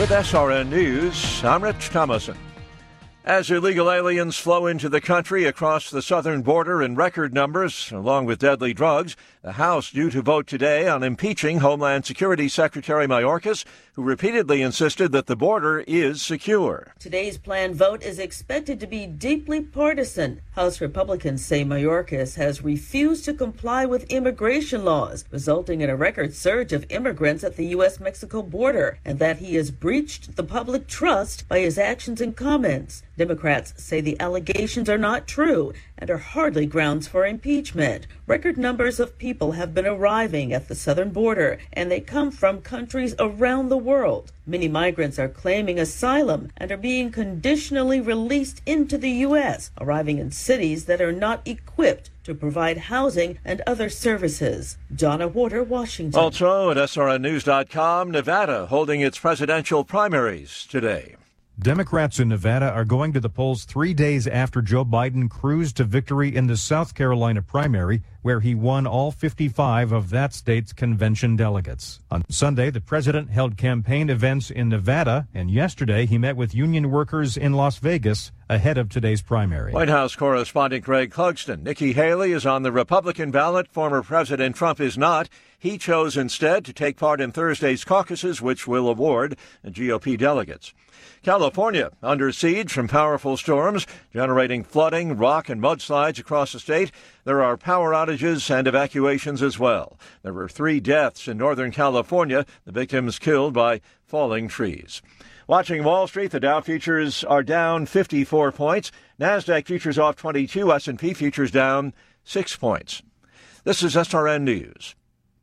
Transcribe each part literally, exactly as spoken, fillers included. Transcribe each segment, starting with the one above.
With S R N News, I'm Rich Thomason. As illegal aliens flow into the country across the southern border in record numbers, along with deadly drugs, the House due to vote today on impeaching Homeland Security Secretary Mayorkas, who repeatedly insisted that the border is secure. Today's planned vote is expected to be deeply partisan. House Republicans say Mayorkas has refused to comply with immigration laws, resulting in a record surge of immigrants at the U S Mexico border, and that he has breached the public trust by his actions and comments. Democrats say the allegations are not true and are hardly grounds for impeachment. Record numbers of people have been arriving at the southern border, and they come from countries around the world. Many migrants are claiming asylum and are being conditionally released into the U S, arriving in cities that are not equipped to provide housing and other services. Donna Warder, Washington. Also at S R N news dot com, Nevada holding its presidential primaries today. Democrats in Nevada are going to the polls three days after Joe Biden cruised to victory in the South Carolina primary, where he won all fifty-five of that state's convention delegates. On Sunday, the president held campaign events in Nevada, and yesterday he met with union workers in Las Vegas ahead of today's primary. White House correspondent Greg Clugston. Nikki Haley is on the Republican ballot. Former President Trump is not. He chose instead to take part in Thursday's caucuses, which will award G O P delegates. California under siege from powerful storms, generating flooding, rock, and mudslides across the state. There are power outages and evacuations as well. There were three deaths in Northern California, the victims killed by falling trees. Watching Wall Street, the Dow futures are down fifty-four points. NASDAQ futures off twenty-two. S and P futures down six points. This is S R N News.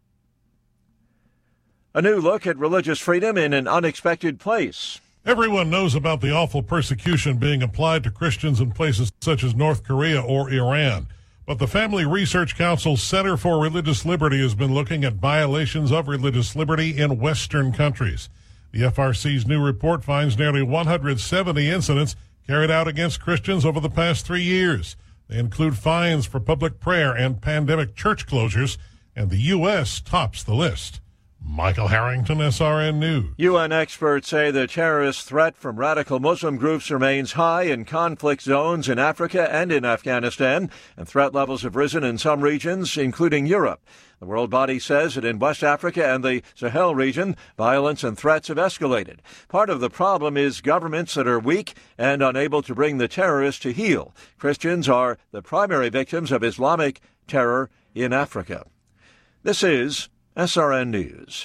A new look at religious freedom in an unexpected place. Everyone knows about the awful persecution being applied to Christians in places such as North Korea or Iran. But the Family Research Council's Center for Religious Liberty has been looking at violations of religious liberty in Western countries. The F R C's new report finds nearly one hundred seventy incidents carried out against Christians over the past three years. They include fines for public prayer and pandemic church closures, and the U S tops the list. Michael Harrington, S R N News. U N experts say the terrorist threat from radical Muslim groups remains high in conflict zones in Africa and in Afghanistan, and threat levels have risen in some regions, including Europe. The world body says that in West Africa and the Sahel region, violence and threats have escalated. Part of the problem is governments that are weak and unable to bring the terrorists to heel. Christians are the primary victims of Islamic terror in Africa. This is S R N News.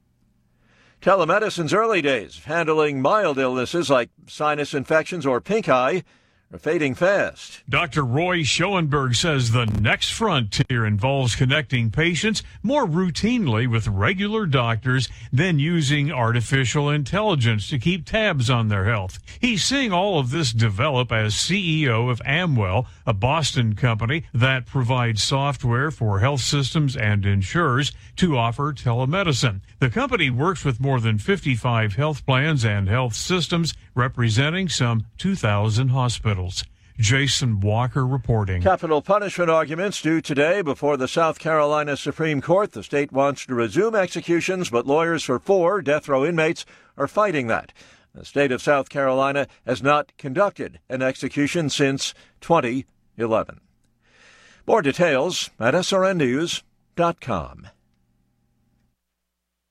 Telemedicine's early days of handling mild illnesses like sinus infections or pink eye are fading fast. Doctor Roy Schoenberg says the next frontier involves connecting patients more routinely with regular doctors than using artificial intelligence to keep tabs on their health. He's seeing all of this develop as C E O of Amwell, a Boston company that provides software for health systems and insurers to offer telemedicine. The company works with more than fifty-five health plans and health systems representing some two thousand hospitals. Jason Walker reporting. Capital punishment arguments due today before the South Carolina Supreme Court. The state wants to resume executions, but lawyers for four death row inmates are fighting that. The state of South Carolina has not conducted an execution since twenty eleven. More details at S R N news dot com.